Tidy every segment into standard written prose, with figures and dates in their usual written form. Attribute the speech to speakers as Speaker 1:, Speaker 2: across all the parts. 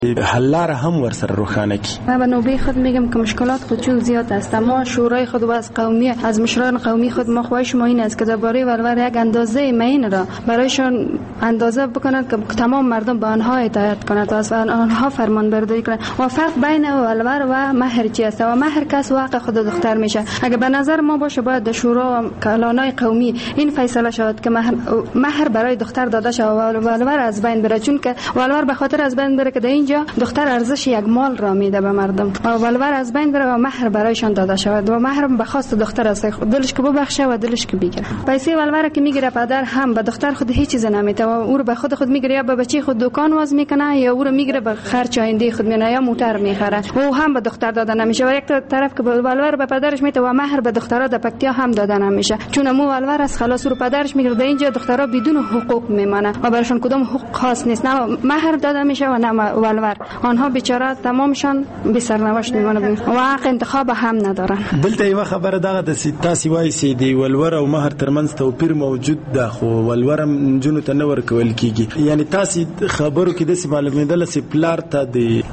Speaker 1: حل لاره هم ورسره روښانه کړي.
Speaker 2: من به نوبه خود میگم که مشکلات خود چون زیاد است. ما شورای خود و از قومی از مشران قومی خود ما خواهش ما این است که درباره ولور یک اندازه معین را برایشان اندازه بکنند که تمام مردم به آنها اطاعت کنند و از آنها فرمان برداری کنند. و فرق بین ولور و مهر چی است؟ و مهر کس واقع خود دختر میشه. اگه به نظر ما باشه باید در شورا کلانای قومی این فیصله شود که مهر برای دختر داده شود و ولور از بین بره، چون که ولور به خاطر از بین بره که در اینجا دختر ارزش یک مال را میده به مردم و ولور از بین بره و مهر برایشان داده شود و مهر به خواست دختر است، دلش که ببخشه و دلش که بگیره. پیسه ولور که میگیره پدر هم به دختر خود هیچ چیز نمیده و او رو به خود میگیره، یا به بچی خود دکان واز میکنه یا او رو میگیره به خرج آینده خود میونه یا موتر میخره و هم به دختر داده نمیشه. و یک طرف که ولور به پدرش میده و مهر به دخترها در پکتیا هم داده نمیشه، چون مو ولور از خلاص رو پدرش میگیره. در اینجا دخترها بدون حقوق میمانه و براشون کدام حقوق خاص نیست، نه مهر داده میشه و نه ولور. آنها بیچاره تمامشان بی سرنوشت میمانه و حق انتخاب هم ندارن.
Speaker 1: دلته یو خبره دغه د تاسو وایي چې دی ولور او مهر ترمنځ توپیر موجود ده، خو ولور هم جنو ته نه ورکول کیږي. یعنی تاسو خبرو کې د سی معلومېدل چې پلار ته د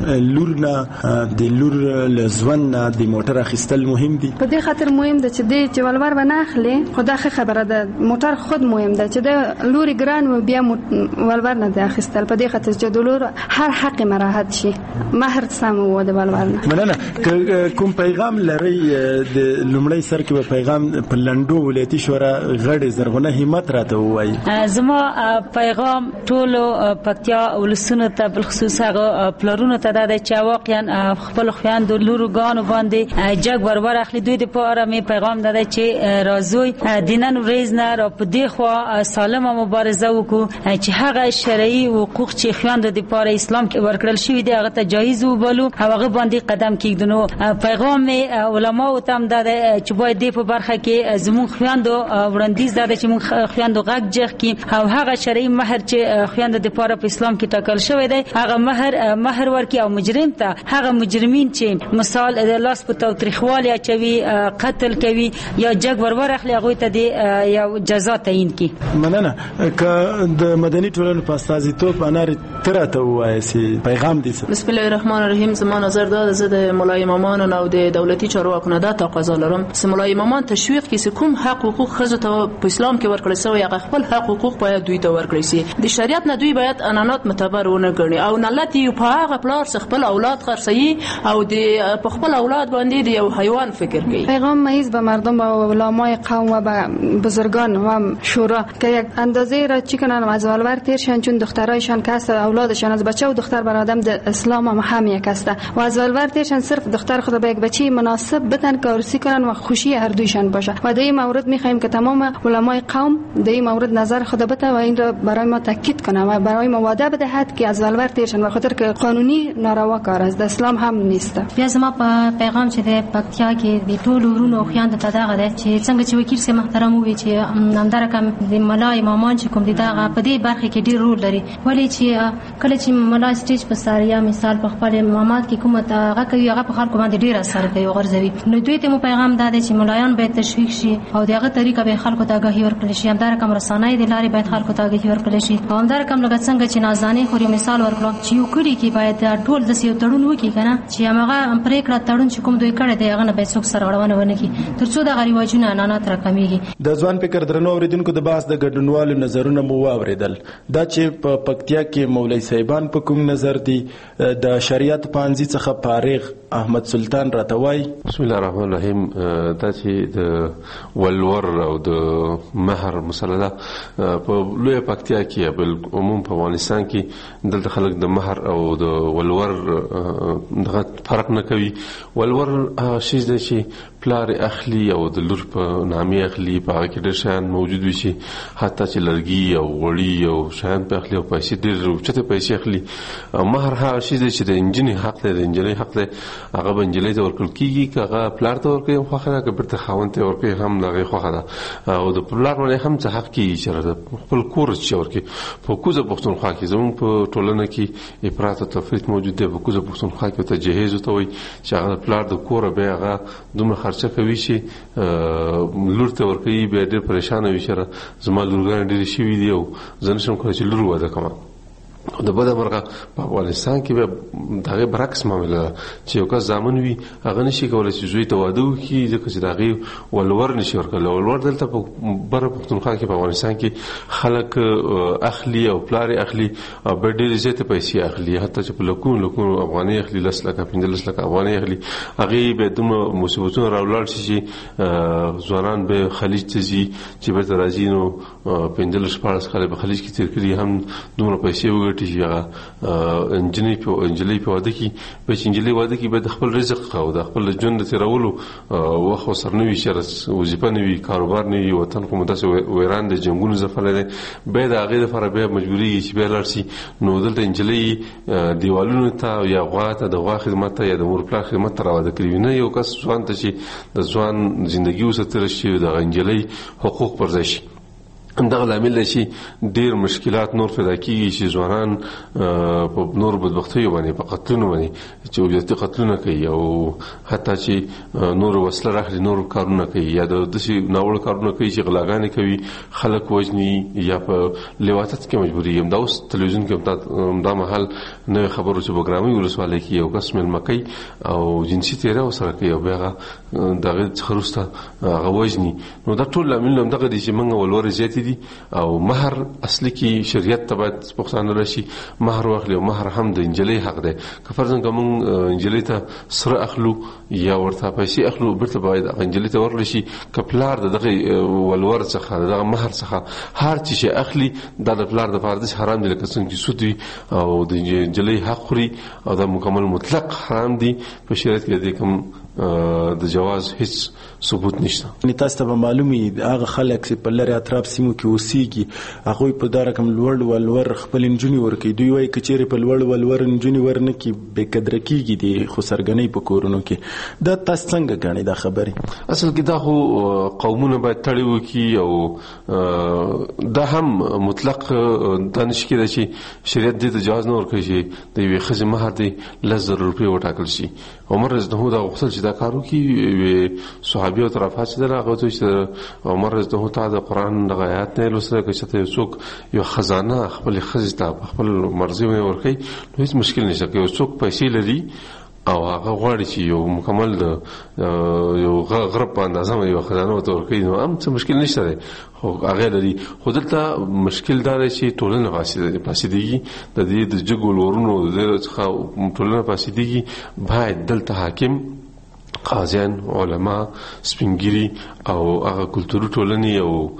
Speaker 1: لور لزون نه د موټر اخیستل مهم دي.
Speaker 2: په دې خاطر مهم ده چې ولور به نه اخلي. خدا خبره ده موټر خود مهم ده چې د لوري ګران و بیا ولور نه ده اخیستل. په دې خاطر چې د لور هر حق مراحت شي مهر سم و د ولور نه.
Speaker 1: مننه. کوم پیغام لري د لومړی سر کې به پیغام په لندو ولایتي شورا غړي زرغونه همت راته وایي؟
Speaker 3: زما پیغام ټولو پکتیا ولسونو ته بالخصوص هغه پلرونو ته ده چې واقعا خپل خویندو لورګانو باندې جګ ورور اخلي. دوی د پاره می پیغام ده چې رازوی دینن ورځ نه را په دی خو سالمه مبارزه وکړو چې هغه شرعي حقوق چې خویندو د پاره اسلام کې ورکړل شوی دی هغه ته جایز وبولو او هغه باندې قدم کېږدنو. پیغام می علماء ته هم ده چې باید د په برخه کې زمون خویندو وړاندیز ده چې مون خویندو غږ جګ کړي او هغه شرعي مهر چې خویندو د پاره په اسلام کې ټاکل شوی دی هغه مهر ورکړي او مجرم ته هغه مجرمین چې مثال د لاس په تاوتریخوالي اچوي قتل کوي یا جګ ورور اخلي هغه ته دی یو جزا تعیین کړي.
Speaker 1: مننه. که د مدني ټولنې په استازیتوب انار تراته وایي چې پیغام دي.
Speaker 4: بسم الله الرحمن الرحیم. زما نظر دا زه د مولای امامان او د دولتي چارواکو نه دا تقاضا لرم چې مولای امامان تشویق کړي چې کوم حق حقوق ښځو ته په اسلام کې ورکړل شوی هغه خپل حق حقوق باید دوی ته ورکړي شي. د شریعت نه دوی باید انانات معتبر ونه ګڼي او نلتی په هغه پلار څخه خپل اولاد خرڅي او د په خپل اولاد باندې د یو حیوان فکر کوي.
Speaker 2: پیغام مایز به مردم و علمای قوم و به بزرگان و شورا که یک اندازه را چی کنن از ولور تیرشن، چون دخترایشان کس اولادشان از بچه و دختر بر آدم د اسلام هم یک است و از ولور تیرشن صرف دختر خود به یک بچه مناسب بتن که عروسی کنن و خوشی هر دویشان باشه. و در این مورد میخوایم که تمام علمای قوم در این مورد نظر خود بده و این را برای ما تاکید کنه و برای ما وعده بدهد که از ولور تیرشن و خاطر که قانونی ناروا کار است، د اسلام هم نیست.
Speaker 5: بیا زما پیغام چې د پکتیا کې د ټولو ورونو خویندو ته دغه ده چې څنګه چې وکیل سي محترم وي چې همدار کم د ملای امامان چې کوم دي دغه په دې برخه کې ډیر رول لري. ولی چې کله چې ملای سټیج په ساریا مثال په خپل امامات کې کومه هغه کوي هغه په خلکو باندې ډیر اثر کوي او غرضوي. نو دوی ته مو پیغام ده چې ملایان باید تشویق شي او دغه طریقه به خلکو ته آگاهی ورکړي شي. همدار کم رسانای د لارې باید خلکو ته آگاهی ورکړي شي. همدار کم لکه څنګه چې نازانه خوري مثال ورکړم چې یو کلی کې باید ټول د سیو تړون وکړي کنه چې هغه پریکړه تړون چې کوم دوی کړی دی هغه نه به څوک سره اړونه ونه کړي ترڅو د غریواجونو انانات راکمیږي.
Speaker 1: د ځوان فکر درنو اوریدونکو د بحث د ګډونوالو نظرونه مو واوریدل. دا چې په پکتیا کې مولوی صاحبان په کوم نظر دي د شریعت پانځي څخه فارغ احمد سلطان راته وایي.
Speaker 6: بسم الله الرحمن الرحیم. دا چې د ولور او د مهر مسله په لوی پکتیا کې بل عموم په افغانستان کې دلته خلک د مهر او د ولور دغه فرق نه کوي. ولور هغه شی دی چې پلار اخلي او د لور په نامې اخلي، په هغه کې ډېر شیان موجود وي چې حتی چې لرګي او غوړي او شیان په اخلي او پیسې ډېر اوچتې پیسې اخلي. مهر هغه شی دی چې د نجونې حق دی، د نجلۍ حق دی، هغه به نجلۍ ته ورکړل کېږي. که هغه پلار ته ورکوي هم خوښه ده، که بېرته خاوند ته ورکوي هم د هغې خوښه ده. او د پلار باندې هم څه حق کېږي چې خپل کور چې ورکړي. په کوزه پښتونخوا کې زموږ په ټولنه کې افراط او تفریط موجود دی. په کوزه پښتونخوا کې ورته جهیز ورته وایي چې هغه د پلار د کوره بیا هغه دومره خرچه کوي چې لور ته ورکوي، بیا ډېر پریشانه وي چې زما لورګانې ډېرې شوي دي او زه نشم کولی چې لور واده کړم. د بده مرغه په افغانستان کې به دغه برعکس معامله چې یو کس زامن وي هغه نشي کولای چې زوی ته واده وکړي ځکه چې دغه ولور نشي ورکولی. ولور دلته په بره پښتونخوا کې په افغانستان کې خلک اخلي او پلار اخلي او به ډېرې زیاتې پیسې اخلي، حتی چې په لکونو افغانۍ اخلي، 10 لکه 15 لکه افغانۍ اخلي. هغې به دومره مصیبتونه راولاړ شي چې ځوانان به خلیج ته ځي چې بیرته راځي نو 15-14 کاله به خلیج کې تېر کړي هم دومره پیسې وګټي چې هغه انجلۍ په واده کې به چې انجلۍ واده کې به د خپل رزق او د خپل ژوند د تېرولو وخت ورسره نه وي، چې وظیفه نه وي، کاروبار نه وي، وطن خو مو داسې ویران دی، جنګونو ځپلی دی، بیا د هغې دپاره بیا مجبورېږي چې بیا لاړ شي. نو دلته انجلۍ دیوالونو ته یا غوا ته د غوا خدمت ته یا د مور پلار خدمت ته راواده کړي وي. نه یو کس ځوان ته چې د ځوان زندګي ورسره تېره شي دغه انجلۍ حقوق پر ځای شي. دغه لامل دی چې ډېر مشکلات نور پیدا کېږي چې ځوانان په نور بدبختیو باندې په قتلونو باندې چې وجدتي قتلونه کوي او حتی چې نور وسله راخلي، نور کارونه کوي یا د داسې ناوړه کارونه کوي چې غلاګانې کوي، خلک وژني یا په لواطت کې مجبورېږي. دا اوس تلویزیون کې دا مهال نوې خبرو چې بګرامۍ ولسوالۍ کې یو کس مېلمه کوي او جنسي تېری ورسره کوي او بیا هغه د هغې څخه وروسته هغه وژني. نو دا ټول لاملونه همدغه دي چې موږ ولورې زیاتې دي او مهر اصلي کې شریعت ته باید پښتانه راشي مهر واخلي او مهر هم د انجلۍ حق دی. که فرضاً که موږ انجلۍ ته سره اخلو یا ورته پیسې اخلو بیرته باید انجلۍ ته ورکړل شي. که پلار د دغه ولور څخه د دغه مهر څخه هر څه چې اخلي دا د پلار دپاره داسې حرام دي لکه څنګه چې سود وي او د انجلۍ حق خوري او دا مکمل مطلق حرام دي. په شریعت کې د کوم د جواز هیڅ ثبوت نشته.
Speaker 1: تاسو ته معلومي هغه خلک چې په لری اطراف سیمو کې اوسېږي هغه په دا رقم لوړ ولور خپل انجونی ورکي. دوی وايي کچېره په لوړ ولور انجونی ورنه کې به قدر کېږي دي خو سرګنۍ په کورونو کې. دا تاسو څنګه غاڼې دا خبره؟
Speaker 6: اصل کې دا خو قومونه باید تړي وکي او دا هم مطلق دانش کې چې شریعت دې ته جواز نه ورکړي چې د یوې ښځې مهر دې 10,000 روپۍ وټاکل شي. عمر رضی الله عنه دا غوښتل چې دا کار وکړي. صحابي او طرفات چې هغه ته چې عمر رضی الله عنه ته د قرآن د آیات نه لوستل کې چې څوک یو خزانه خپل ښځې ته خپل مرزي ورکړي نو هیڅ مشکل نشته. که یو څوک پیسې لري او هغه غواړي چې یو مکمل د یو غرب په اندازه یو خزانه ورته ورکړي نو هم څه مشکل نشته دی. خو هغه لري خو دلته مشکل دا دی چې ټولنه فاسدېږي. د دې د جګو لورونو د څخه ټولنه فاسدېږي. باید دلته حاکم، قاضیان، علما، سپینګری او هغه کلتوري ټولنې او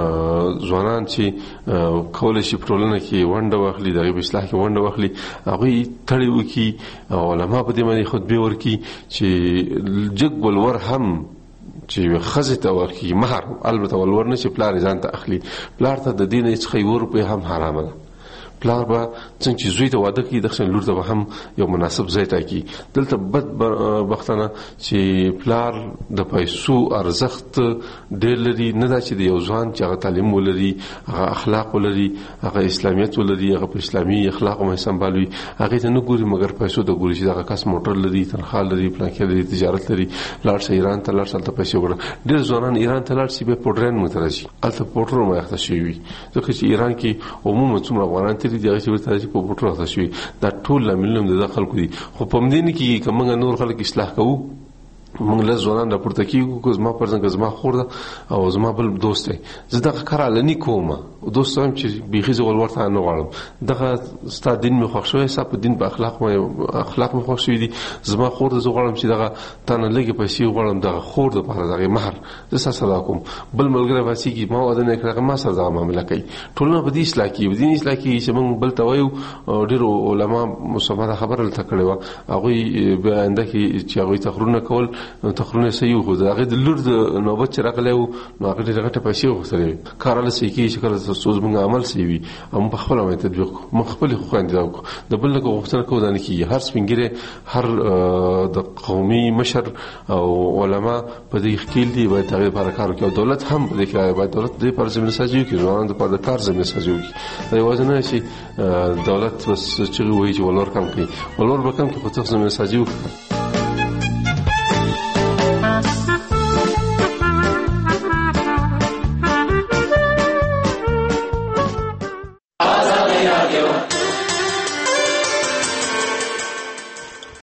Speaker 6: ځوانان چې کولای شي ټولنه کې ونډه واخلي، دغه اصلاح کې ونډه واخلي، هغه تړي وکي او علما په دې باندې خطبه ورکي چې جګ ولور هم چې خزه ته ورکي مهر، البته ولور نه چې پلار ځان ته اخلي. پلار ته د دین هیڅ خیر په هم حرامه ده. پلار به څنګه چې زوی ته واده کوي دغه لور ته به هم یو مناسب ځای ټاکي. دلته بدبختانه چې پلار د پیسو ارزښت ډېر لري. نه دا چې د یو ځوان چې هغه تعلیم ولري، هغه اخلاق ولري، هغه اسلامیت ولري، هغه په اسلامي اخلاق هم سمبالوي، هغه ته نه ګوري مګر پیسو ته ګوري چې هغه کس موټر لري، تنخواه لري، پلانکې لري، تجارت لري، لاړ شي ایران ته، لاړ شي ته پیسې وګړه. ډېر ځوانان ایران ته لاړ شي به پوډرین مترشي الته پوډر مې اخته شي وي ځکه چې ایران کې عموما څومره افغانان دي چې ورته چې په بوټو راځي شوی دا ټول لاملونه د خلکو دي. خو په مدینه کې کومه نور خلک اصلاح کوو موږ له ځوانان راپورته کیږو که زما پرځنګ زما خور ده او زما بل دوست دی زه دغه کار علني کوم دوست هم چې بیخي زه ولورته نه غواړم دغه ستا دین مې خوښ شوی ستا په دین په اخلاق مې خوښ شوي دي زما خور ده زه غواړم چې دغه تا نه لږې پیسې غواړم دغه خور دپاره دغې مهر زه ستا سره کوم بل ملګری پاسېږي ما واده نه کړی هغه ما سره دغه معامله کوي ټولنه په دې اصلاح کېږي په دین اصلاح کېږي چې موږ بل ته وایو ډېرو علما مسلمان دا خبره هلته کړې وه هغوی به آینده کې چې هغوی تخرونه کول تخرونه صحیح خو د هغې د لور د نوبت چې راغلی و نو هغې ډېرې غټې پیسې وغوښتلې وې کار هله صحیح کېږي چې کله څو زموږ عمل صحیح وي او موږ په خپله باندې تطبیق کړو موږ خپلې خویندې وکړو د بل نه غوښتنه کوو دا نه کېږي هر سپین ږیری هر د قومي مشر او علما په دې ښکېل دي باید هغې لپاره کار وکړي او دولت هم په دې کې باید دولت د دې لپاره زمینه سازي وکړي ځوانانو دپاره د کار زمینه سازي وکړي دا یوازې نه چې دولت بس چغې ووایي چې ولور کم کړي ولور به کم کړي خو څه زمینه سازي وکړي